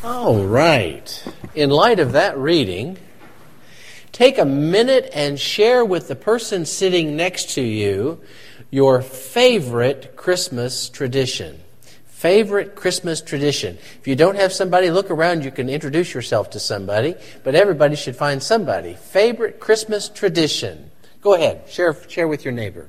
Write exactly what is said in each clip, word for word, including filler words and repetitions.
All right. In light of that reading, take a minute and share with the person sitting next to you your favorite Christmas tradition. Favorite Christmas tradition. If you don't have somebody, look around. You can introduce yourself to somebody, but everybody should find somebody. Favorite Christmas tradition. Go ahead. Share, share with your neighbor.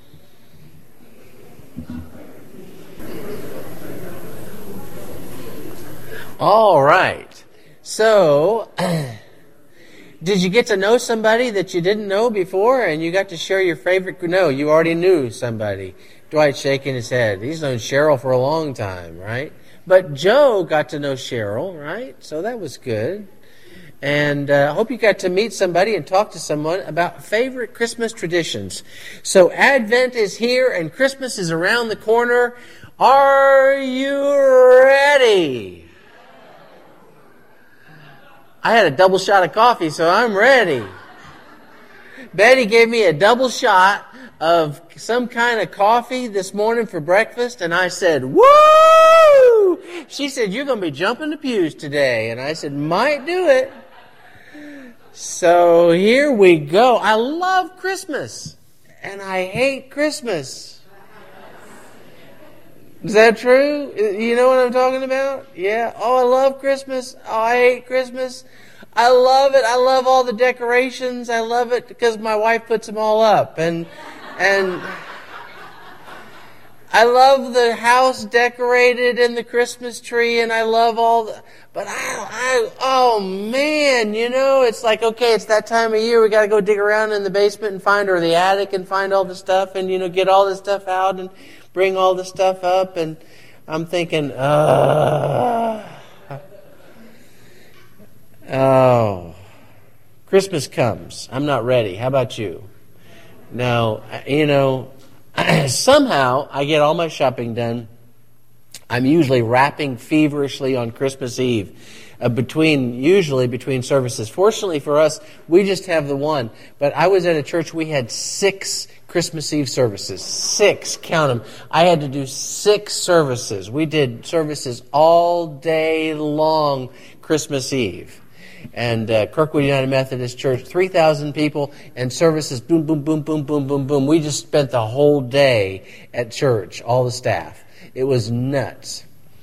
All right. So, did you get to know somebody that you didn't know before and you got to share your favorite? No, you already knew somebody. Dwight's shaking his head. He's known Cheryl for a long time, right? But Joe got to know Cheryl, right? So that was good. And I uh, hope you got to meet somebody and talk to someone about favorite Christmas traditions. So Advent is here and Christmas is around the corner. Are you ready? I had a double shot of coffee, so I'm ready. Betty gave me a double shot of some kind of coffee this morning for breakfast, and I said, woo! She said, you're going to be jumping the pews today. And I said, might do it. So here we go. I love Christmas, and I hate Christmas. Is that true? You know what I'm talking about? Yeah. Oh, I love Christmas. Oh, I hate Christmas. I love it. I love all the decorations. I love it because my wife puts them all up. And and I love the house decorated and the Christmas tree, and I love all the... But I, I, oh man, you know, it's like, okay, it's that time of year. We got to go dig around in the basement and find, or the attic and find all the stuff and, you know, get all the stuff out and bring all the stuff up. And I'm thinking, uh, oh, Christmas comes. I'm not ready. How about you? Now, you know, somehow I get all my shopping done. I'm usually wrapping feverishly on Christmas Eve, uh, between usually between services. Fortunately for us, we just have the one. But I was at a church, we had six Christmas Eve services. Six, count them. I had to do six services. We did services all day long Christmas Eve. And uh, Kirkwood United Methodist Church, three thousand people, and services, boom, boom, boom, boom, boom, boom, boom. We just spent the whole day at church, all the staff. It was nuts.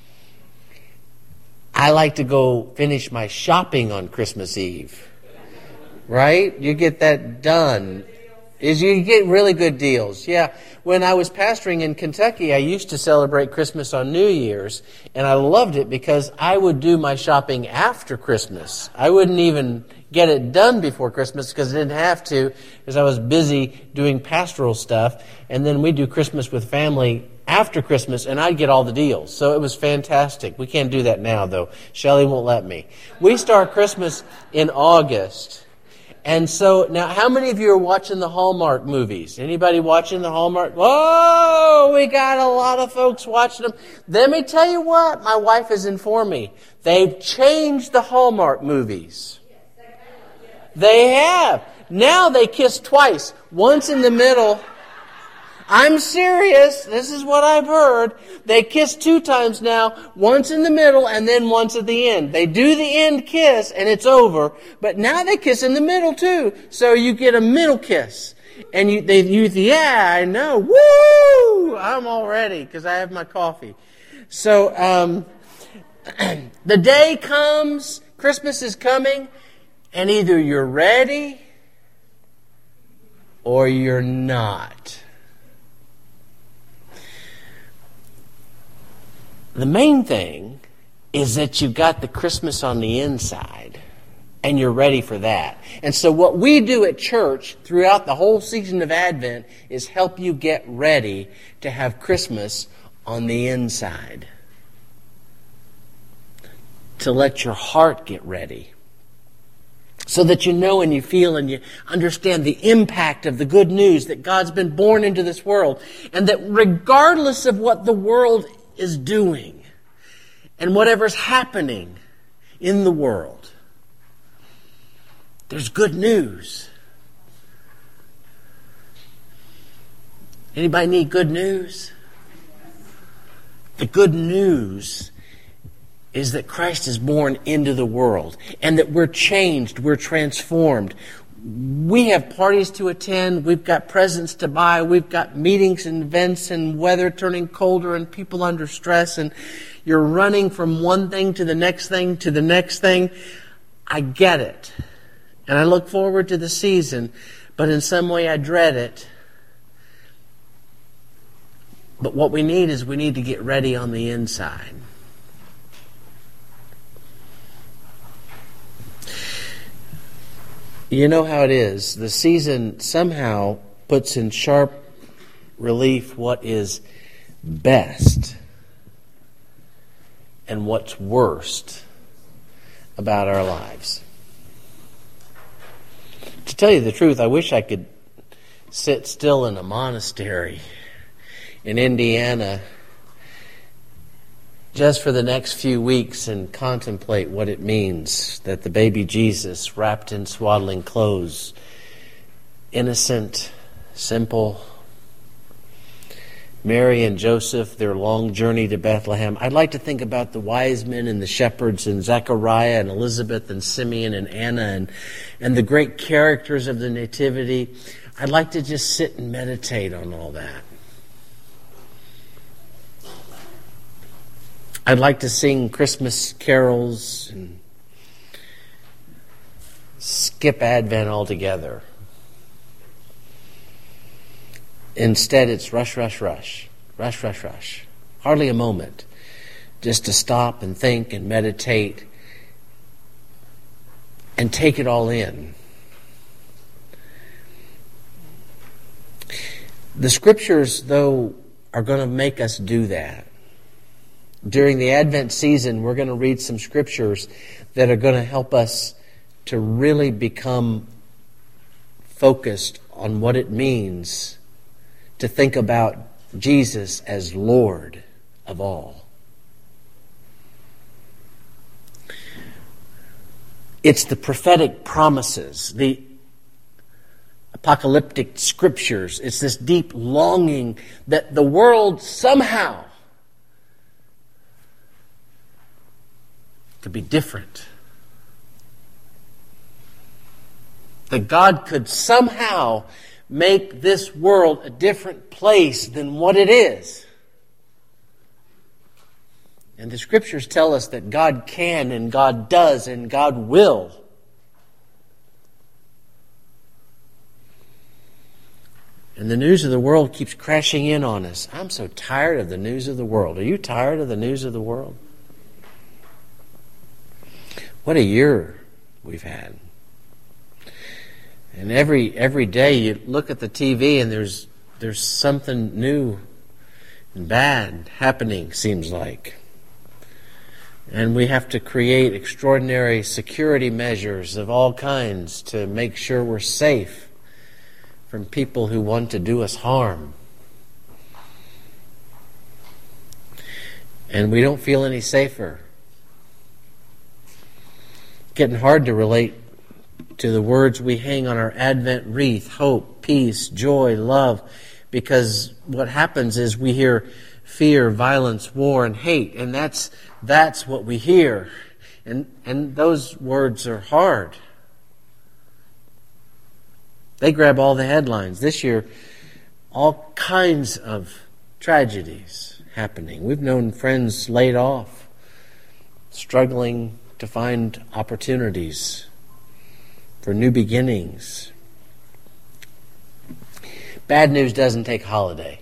I like to go finish my shopping on Christmas Eve. Right? You get that done. Is you get really good deals. Yeah. When I was pastoring in Kentucky, I used to celebrate Christmas on New Year's, and I loved it because I would do my shopping after Christmas. I wouldn't even get it done before Christmas because I didn't have to, because I was busy doing pastoral stuff, and then we do Christmas with family after Christmas, and I'd get all the deals. So it was fantastic. We can't do that now, though. Shelley won't let me. We start Christmas in August. And so, now, how many of you are watching the Hallmark movies? Anybody watching the Hallmark? Whoa, we got a lot of folks watching them. Let me tell you what, my wife has informed me. They've changed the Hallmark movies. They have. Now they kiss twice. Once in the middle. I'm serious. This is what I've heard. They kiss two times now, once in the middle and then once at the end. They do the end kiss and it's over, but now they kiss in the middle too. So you get a middle kiss. And you, they use, yeah, I know. Woo! I'm all ready because I have my coffee. So, um, the day comes, Christmas is coming, and either you're ready or you're not. The main thing is that you've got the Christmas on the inside and you're ready for that. And so what we do at church throughout the whole season of Advent is help you get ready to have Christmas on the inside. To let your heart get ready. So that you know and you feel and you understand the impact of the good news that God's been born into this world. And that regardless of what the world is doing and whatever's happening in the world, there's good news. Anybody need good news? The good news is that Christ is born into the world and that we're changed, we're transformed. We have parties to attend, we've got presents to buy, we've got meetings and events and weather turning colder and people under stress, and you're running from one thing to the next thing to the next thing. I get it. And I look forward to the season, but in some way I dread it. But what we need is we need to get ready on the inside. You know how it is. The season somehow puts in sharp relief what is best and what's worst about our lives. To tell you the truth, I wish I could sit still in a monastery in Indiana just for the next few weeks and contemplate what it means that the baby Jesus, wrapped in swaddling clothes, innocent, simple, Mary and Joseph, their long journey to Bethlehem. I'd like to think about the wise men and the shepherds and Zechariah and Elizabeth and Simeon and Anna and, and the great characters of the Nativity. I'd like to just sit and meditate on all that. I'd like to sing Christmas carols and skip Advent altogether. Instead, it's rush, rush, rush. Rush, rush, rush. Hardly a moment just to stop and think and meditate and take it all in. The Scriptures, though, are going to make us do that. During the Advent season, we're going to read some Scriptures that are going to help us to really become focused on what it means to think about Jesus as Lord of all. It's the prophetic promises, the apocalyptic scriptures. It's this deep longing that the world somehow could be different. That God could somehow make this world a different place than what it is. And the Scriptures tell us that God can and God does and God will. And the news of the world keeps crashing in on us. I'm so tired of the news of the world. Are you tired of the news of the world? What a year we've had. And every every day you look at the T V and there's there's something new and bad happening, seems like. And we have to create extraordinary security measures of all kinds to make sure we're safe from people who want to do us harm. And we don't feel any safer. Getting hard to relate to the words we hang on our Advent wreath: hope, peace, joy, love. Because what happens is we hear fear, violence, war, and hate. And that's that's what we hear. And, and those words are hard. They grab all the headlines. This year, all kinds of tragedies happening. We've known friends laid off, struggling to find opportunities for new beginnings. Bad news doesn't take holiday.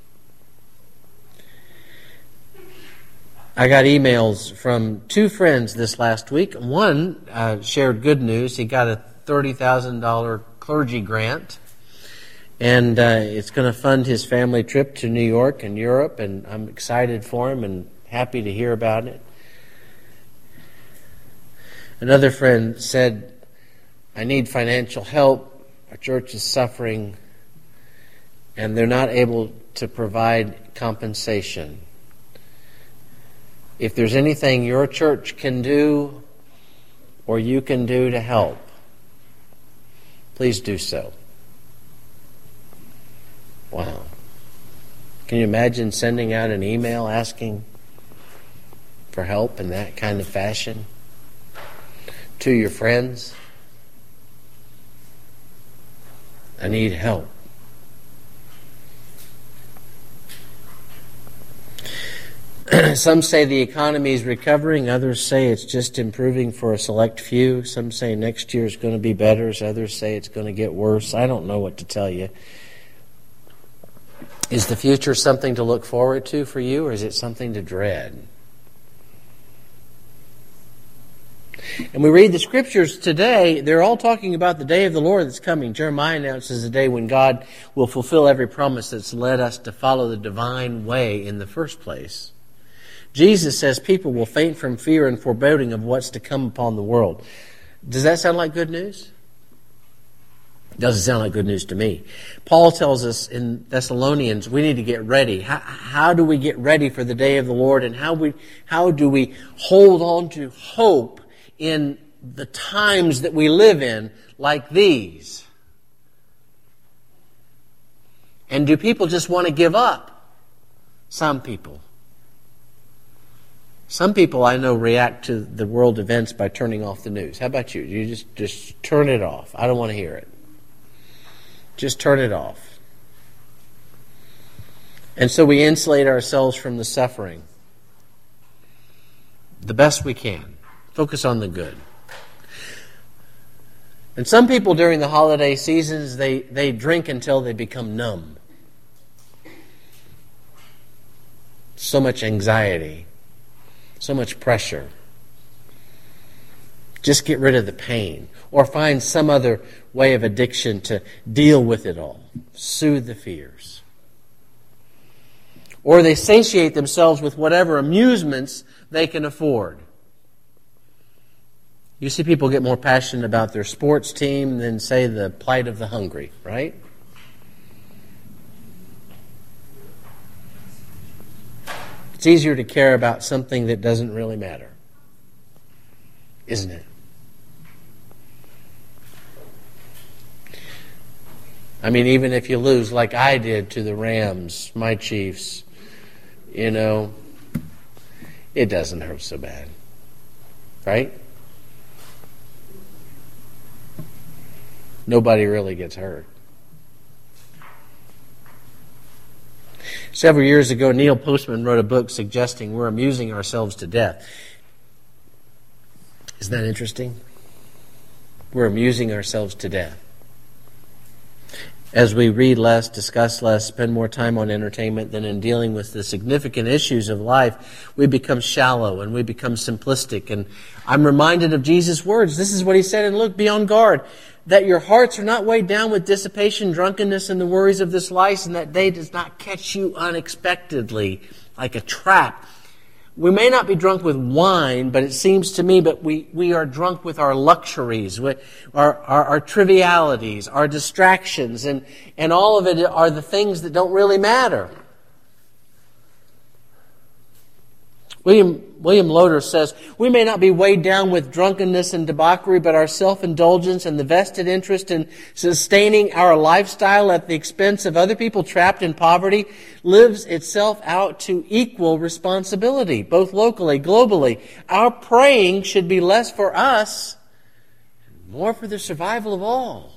I got emails from two friends this last week. One uh, shared good news. He got a thirty thousand dollars clergy grant, and uh, it's going to fund his family trip to New York and Europe, and I'm excited for him and happy to hear about it. Another friend said, I need financial help. Our church is suffering, and they're not able to provide compensation. If there's anything your church can do or you can do to help, please do so. Wow. Can you imagine sending out an email asking for help in that kind of fashion to your friends? I need help. Some say the economy is recovering. Others say it's just improving for a select few. Some say next year is going to be better. Others say it's going to get worse. I don't know what to tell you. Is the future something to look forward to for you, or is it something to dread? And we read the Scriptures today, they're all talking about the day of the Lord that's coming. Jeremiah announces the day when God will fulfill every promise that's led us to follow the divine way in the first place. Jesus says people will faint from fear and foreboding of what's to come upon the world. Does that sound like good news? Doesn't sound like good news to me. Paul tells us in Thessalonians we need to get ready. How, how do we get ready for the day of the Lord, and how we how do we hold on to hope in the times that we live in like these? And do people just want to give up? Some people. Some people I know react to the world events by turning off the news. How about you? You just, just turn it off. I don't want to hear it. Just turn it off. And so we insulate ourselves from the suffering the best we can. Focus on the good. And some people during the holiday seasons, they, they drink until they become numb. So much anxiety. So much pressure. Just get rid of the pain. Or find some other way of addiction to deal with it all. Soothe the fears. Or they satiate themselves with whatever amusements they can afford. You see people get more passionate about their sports team than, say, the plight of the hungry, right? It's easier to care about something that doesn't really matter, isn't it? I mean, even if you lose like I did to the Rams, my Chiefs, you know, it doesn't hurt so bad, right? Nobody really gets hurt. Several years ago, Neil Postman wrote a book suggesting we're amusing ourselves to death. Isn't that interesting? We're amusing ourselves to death. As we read less, discuss less, spend more time on entertainment than in dealing with the significant issues of life, we become shallow and we become simplistic. And I'm reminded of Jesus' words. This is what he said in Luke, be on guard, that your hearts are not weighed down with dissipation, drunkenness, and the worries of this life, and that day does not catch you unexpectedly like a trap. We may not be drunk with wine, but it seems to me that we, we are drunk with our luxuries, with our, our, our trivialities, our distractions, and, and all of it are the things that don't really matter. William, William Loader says, we may not be weighed down with drunkenness and debauchery, but our self-indulgence and the vested interest in sustaining our lifestyle at the expense of other people trapped in poverty lives itself out to equal responsibility, both locally, globally. Our praying should be less for us and more for the survival of all.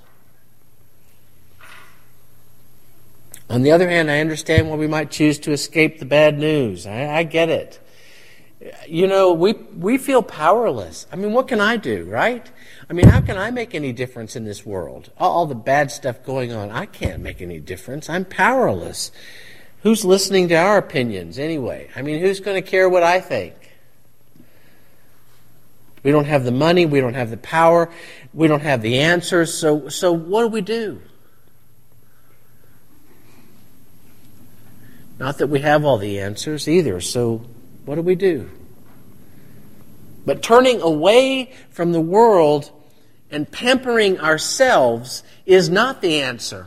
On the other hand, I understand why we might choose to escape the bad news. I, I get it. You know, we we feel powerless. I mean, what can I do, right? I mean, how can I make any difference in this world? All, all the bad stuff going on, I can't make any difference. I'm powerless. Who's listening to our opinions anyway? I mean, who's going to care what I think? We don't have the money. We don't have the power. We don't have the answers. So, so what do we do? Not that we have all the answers either. So what do we do? But turning away from the world and pampering ourselves is not the answer.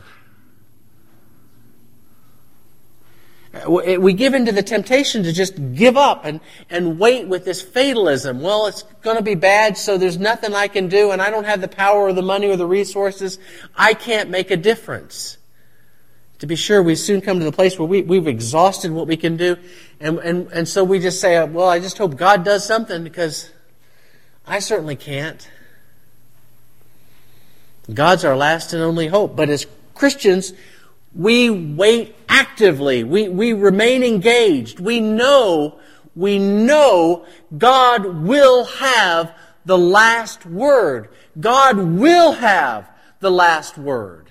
We give into the temptation to just give up and, and wait with this fatalism. Well, it's going to be bad, so there's nothing I can do, and I don't have the power or the money or the resources. I can't make a difference. to be sure, we soon come to the place where we, we've exhausted what we can do. And, and, and so we just say, well, I just hope God does something because I certainly can't. God's our last and only hope. But as Christians, we wait actively. We, we remain engaged. We know, we know God will have the last word. God will have the last word.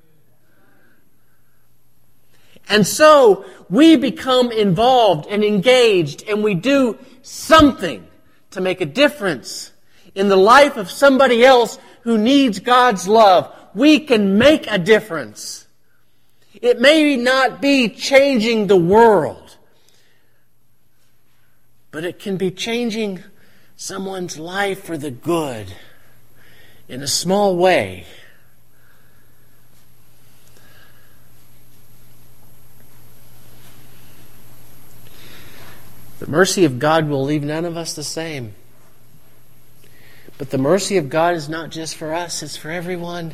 And so we become involved and engaged, and we do something to make a difference in the life of somebody else who needs God's love. We can make a difference. It may not be changing the world, but it can be changing someone's life for the good in a small way. The mercy of God will leave none of us the same. But the mercy of God is not just for us, it's for everyone.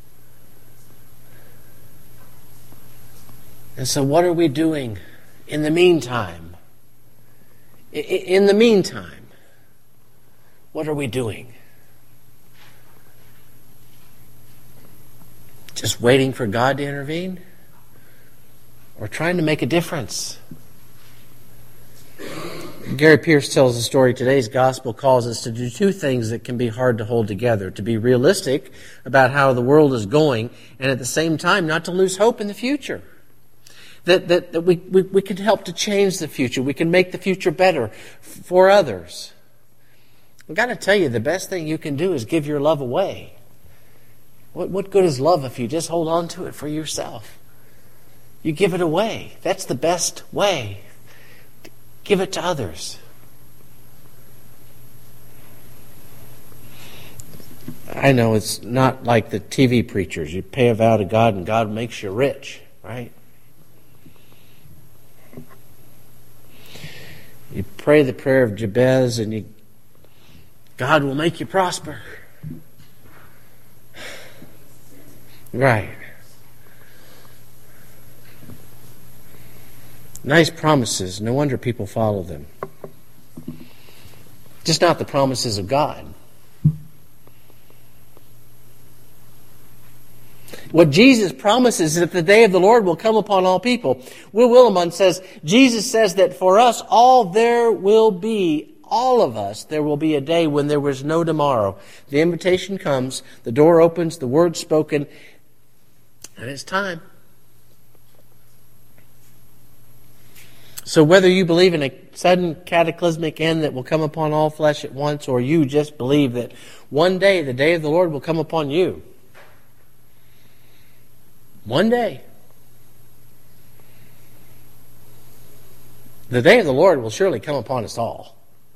And so what are we doing in the meantime? In the meantime, what are we doing? Just waiting for God to intervene? Or trying to make a difference? Gary Pierce tells a story. Today's gospel calls us to do two things that can be hard to hold together. To be realistic about how the world is going, and at the same time not to lose hope in the future. That, that, that we, we, we can help to change the future. We can make the future better for others. I've got to tell you, the best thing you can do is give your love away. What, what good is love if you just hold on to it for yourself? You give it away. That's the best way. Give it to others. I know it's not like the T V preachers. You pay a vow to God and God makes you rich, right? You pray the prayer of Jabez and you, God will make you prosper. Right. Nice promises. No wonder people follow them. Just not the promises of God. What Jesus promises is that the day of the Lord will come upon all people. Will Willimon says, Jesus says that for us all there will be, all of us, there will be a day when there was no tomorrow. The invitation comes, the door opens, the word's spoken, and it's time. So whether you believe in a sudden cataclysmic end that will come upon all flesh at once, or you just believe that one day the day of the Lord will come upon you. One day. The day of the Lord will surely come upon us all.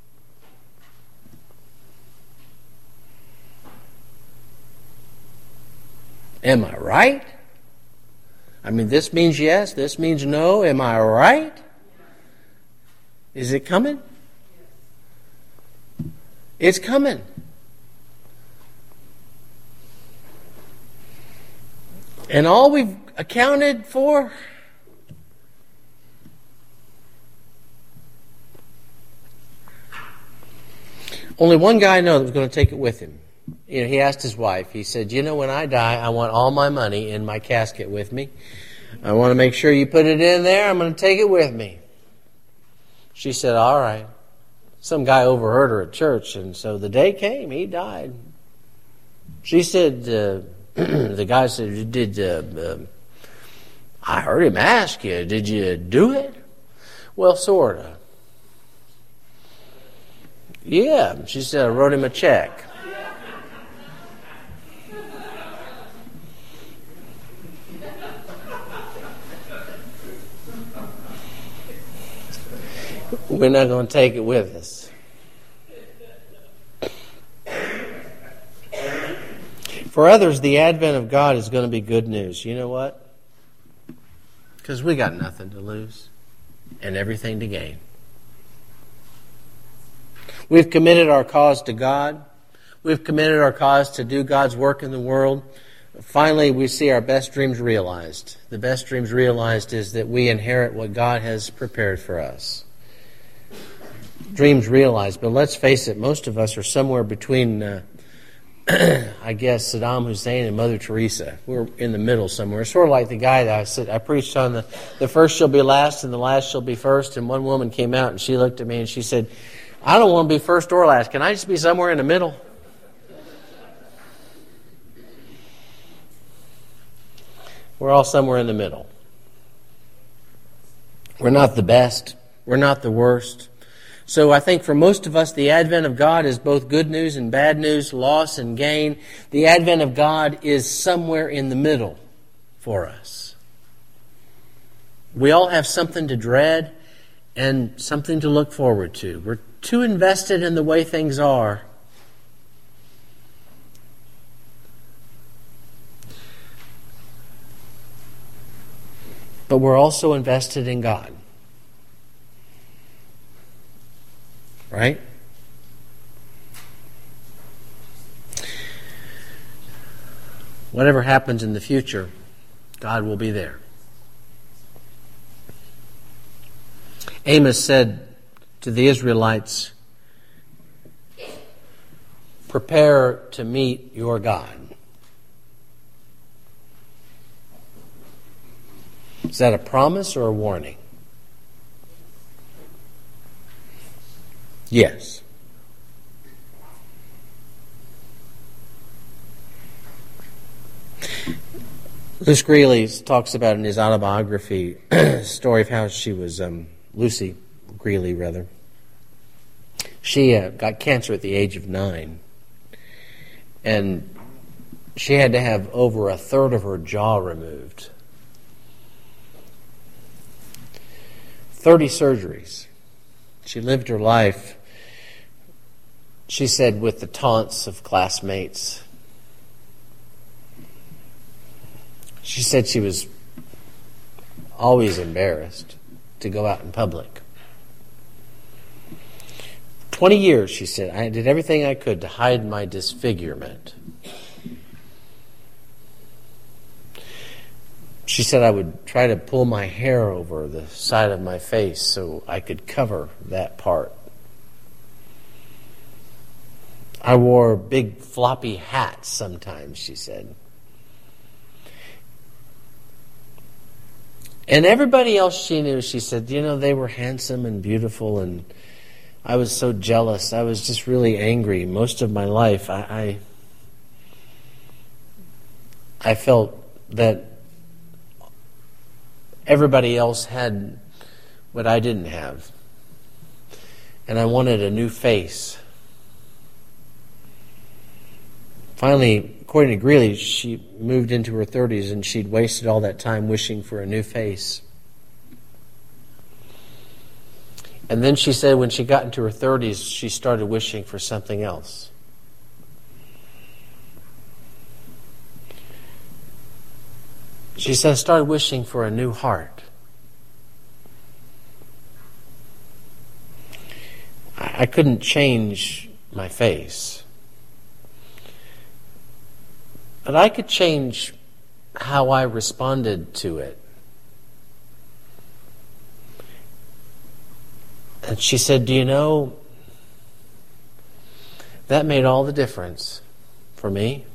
Am I right? I mean, this means yes, this means no. Am I right? Is it coming? It's coming. And all we've accounted for, only one guy I know that was going to take it with him. You know, he asked his wife, he said, you know, when I die, I want all my money in my casket with me. I want to make sure you put it in there. I'm going to take it with me. She said, all right. Some guy overheard her at church, and so the day came, he died. She said, uh, the guy said, did uh, uh, I heard him ask you, did you do it? Well, sort of. Yeah, she said, I wrote him a check. We're not going to take it with us. For others, the advent of God is going to be good news. You know what? Because we got nothing to lose and everything to gain. We've committed our cause to God. We've committed our cause to do God's work in the world. Finally, we see our best dreams realized. The best dreams realized is that we inherit what God has prepared for us. Dreams realized, but let's face it, most of us are somewhere between, uh, I guess, Saddam Hussein and Mother Teresa. We're in the middle somewhere. Sort of like the guy that I said, I preached on the, the first shall be last and the last shall be first, and one woman came out and she looked at me and she said, I don't want to be first or last. Can I just be somewhere in the middle? We're all somewhere in the middle. We're not the best. We're not the worst. So I think for most of us, the advent of God is both good news and bad news, loss and gain. The advent of God is somewhere in the middle for us. We all have something to dread and something to look forward to. We're too invested in the way things are. But we're also invested in God. Right? Whatever happens in the future, God will be there. Amos said to the Israelites, prepare to meet your God. Is that a promise or a warning? Yes. Luce Greeley talks about in his autobiography a story of how she was, um, Lucy Greeley rather, she uh, got cancer at the age of nine. And she had to have over a third of her jaw removed. thirty surgeries. She lived her life, she said, with the taunts of classmates. She said she was always embarrassed to go out in public. Twenty years, she said, I did everything I could to hide my disfigurement. She said I would try to pull my hair over the side of my face so I could cover that part. I wore big floppy hats sometimes, she said. And everybody else she knew, she said, you know, they were handsome and beautiful, and I was so jealous. I was just really angry most of my life. I I, I felt that everybody else had what I didn't have. And I wanted a new face. Finally, according to Greeley, she moved into her thirties and she'd wasted all that time wishing for a new face. And then she said when she got into her thirties, she started wishing for something else. She said, I started wishing for a new heart. I couldn't change my face. But I could change how I responded to it. And she said, do you know, that made all the difference for me.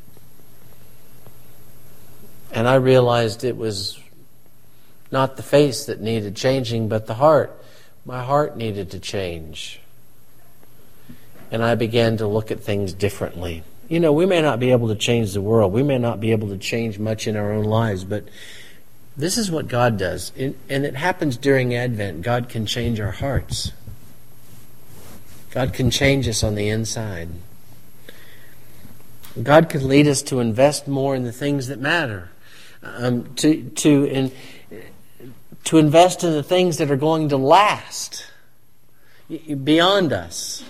And I realized it was not the face that needed changing, but the heart. My heart needed to change. And I began to look at things differently. You know, we may not be able to change the world. We may not be able to change much in our own lives, but this is what God does. And it happens during Advent. God can change our hearts. God can change us on the inside. God can lead us to invest more in the things that matter. Um, to to in, to invest in the things that are going to last beyond us.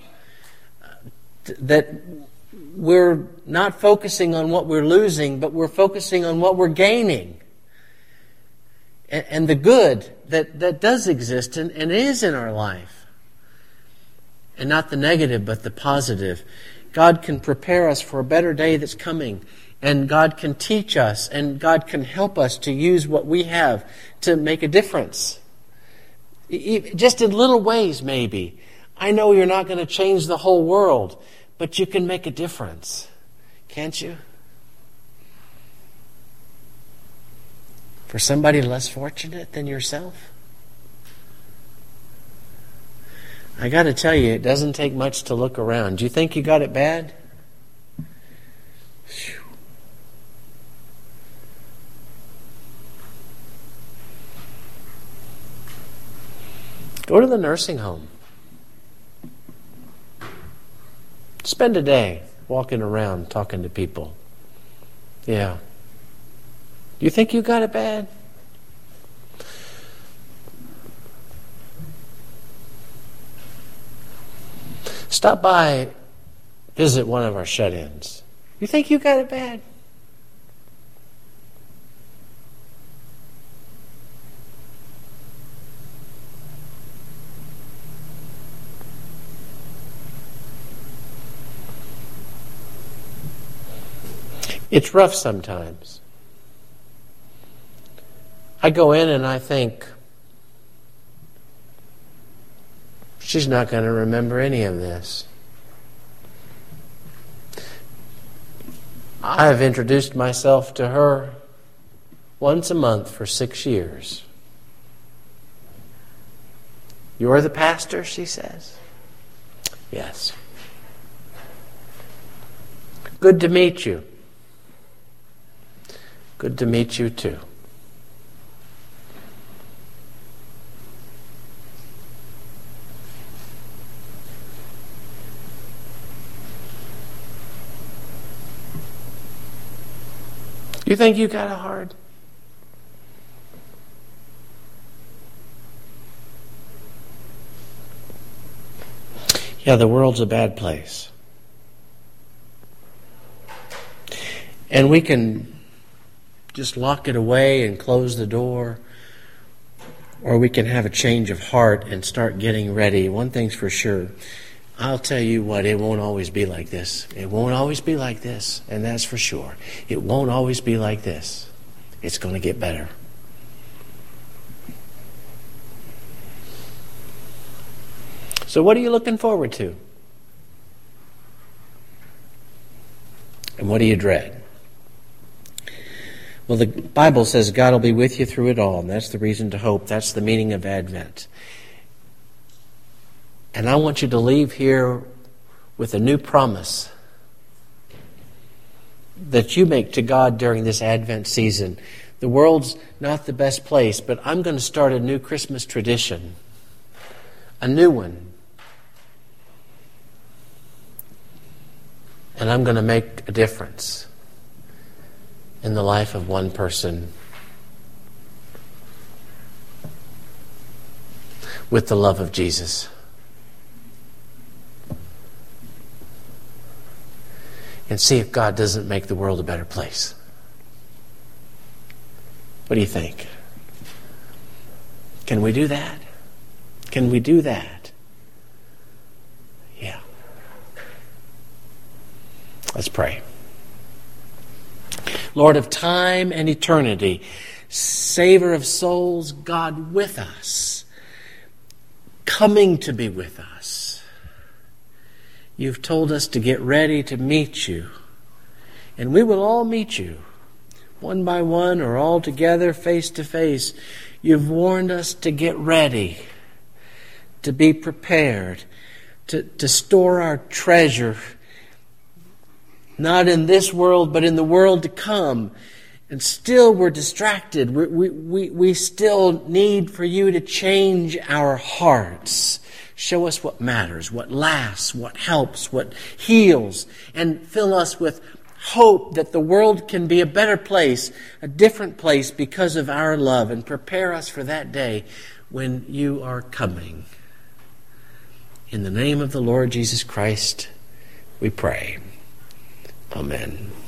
That we're not focusing on what we're losing, but we're focusing on what we're gaining. And, and the good that, that does exist and, and is in our life. And not the negative, but the positive. God can prepare us for a better day that's coming. And God can teach us, and God can help us to use what we have to make a difference. Just in little ways, maybe. I know you're not going to change the whole world, but you can make a difference. Can't you? For somebody less fortunate than yourself? I got to tell you, it doesn't take much to look around. Do you think you got it bad? Whew. Go to the nursing home. Spend a day walking around talking to people. Yeah. Do you think you got it bad? Stop by, visit one of our shut-ins. You think you got it bad? It's rough sometimes. I go in and I think, she's not going to remember any of this. I have introduced myself to her once a month for six years. You're the pastor, she says. Yes. Good to meet you. Good to meet you too. You think you got it hard? Yeah, the world's a bad place. And we can just lock it away and close the door, or we can have a change of heart and start getting ready. One thing's for sure. I'll tell you what, it won't always be like this. It won't always be like this, and that's for sure. It won't always be like this. It's going to get better. So what are you looking forward to? And what do you dread? Well, the Bible says God will be with you through it all, and that's the reason to hope. That's the meaning of Advent. And I want you to leave here with a new promise that you make to God during this Advent season. The world's not the best place, but I'm going to start a new Christmas tradition. A new one. And I'm going to make a difference in the life of one person with the love of Jesus. And see if God doesn't make the world a better place. What do you think? Can we do that? Can we do that? Yeah. Let's pray. Lord of time and eternity, Savior of souls, God with us, coming to be with us. You've told us to get ready to meet you, and we will all meet you, one by one or all together, face to face. You've warned us to get ready, to be prepared, to, to store our treasure, not in this world, but in the world to come. And still we're distracted. We, we, we, we still need for you to change our hearts. Show us what matters, what lasts, what helps, what heals, and fill us with hope that the world can be a better place, a different place because of our love, and prepare us for that day when you are coming. In the name of the Lord Jesus Christ, we pray. Amen.